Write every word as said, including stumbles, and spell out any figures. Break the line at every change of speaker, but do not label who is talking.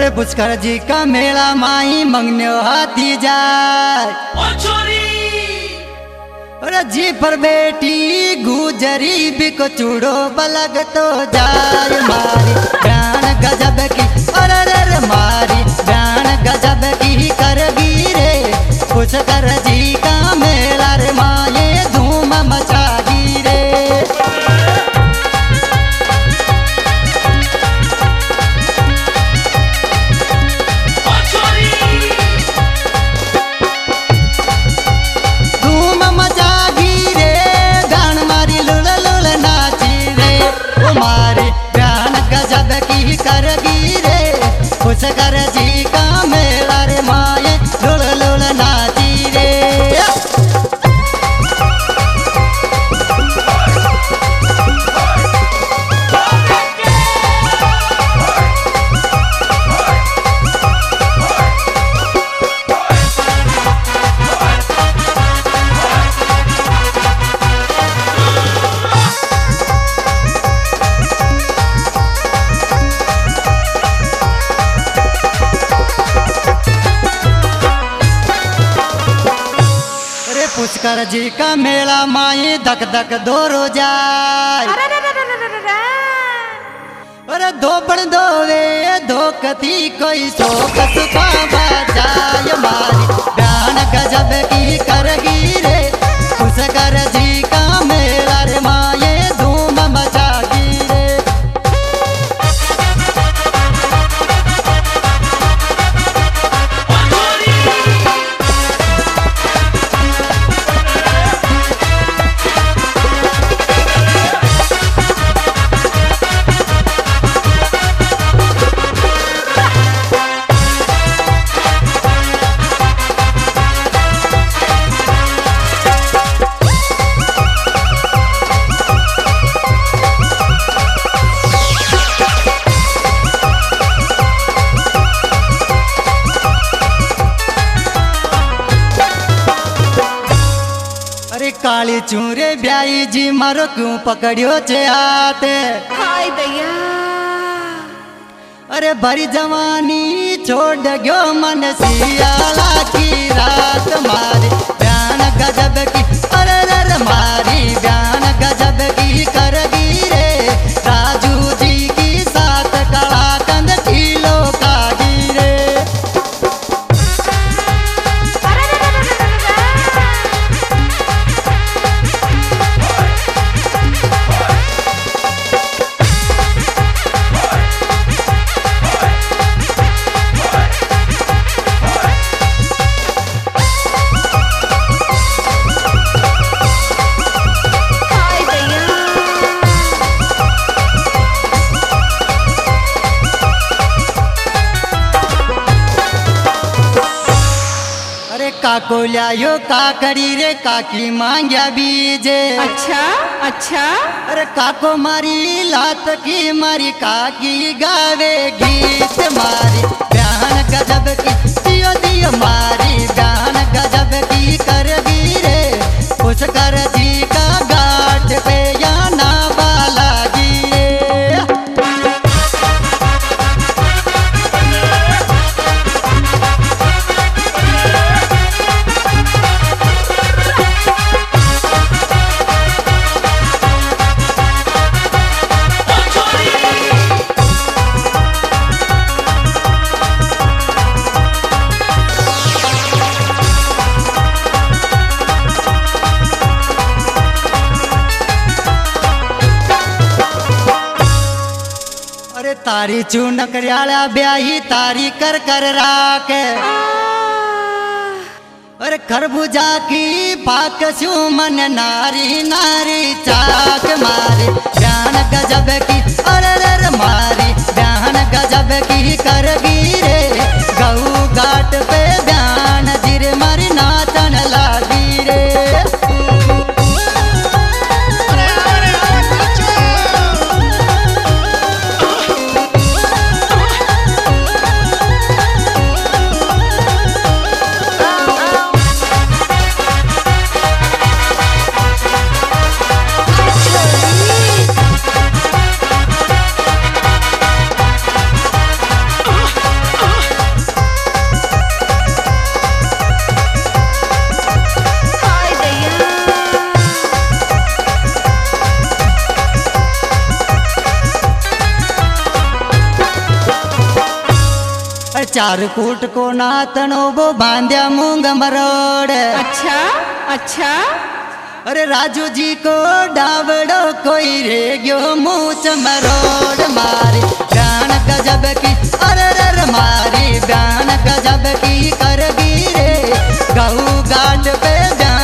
अरे पुष्कर जी का मेला माई मंगने हाथी जाए। अरे जी पर बेटी गुजरी भी को चूड़ो बलग तो जाए मारी प्राण गजब की। अरे रे मारी प्राण गजब की कर गिरे पुष्कर जी का मेला रे माए धूम मचा गिरे। पुष्कर जी का मेला रे माए लुल लुल नाची रे। पुष्कर जी का मेला माई धक धक दोरो जाए। अरे दो बड़ दोवे धोकती कोई शोक सुखा बजाय मारी प्राण गजब की कर गिरे पुष्कर जी का मेला रे माए धूम मचा गिरे। काली चूरे ब्याई जी मारो क्यों पकड़ियो छे आते।
हाय दया
अरे भरी जवानी छोड़ गयो मन सियाला की रात मारी प्राण गजब की। अरे रे मारी प्राण गजब की कर गिरे राजू जी की साथ कड़ा कंद ठीलो का गिरे। काको लायो काकड़ी रे काकी मांग्या बीजे।
अच्छा अच्छा
अरे काको मारी लात की मारी काकी गावे गीत मारी बयान गजब की दियो दियो मारी बयान गजब की कर गिरे पुष्कर जी का घाट पे या ना वाला गिरे। तारी चूनकरियाला ब्याही तारी कर कर राके। अरे खरबूजा की पाक सुमन नारी नारी चाक मारी बयान गजब की। अरे रे मारी बयान गजब की कर गिरे गऊ घाट पे बयान जिरे मारी नाचन लागी रे। चार कूट को नातनो वो बांध्या मूंग मरोड़।
अच्छा अच्छा।
अरे राजू जी को डावड़ो कोई रे गयो मूछ मरोड़ मारी ब्यान गजब की अरे रे मारी ब्यान गजब की करगी रे गऊ घाट पे ब्यान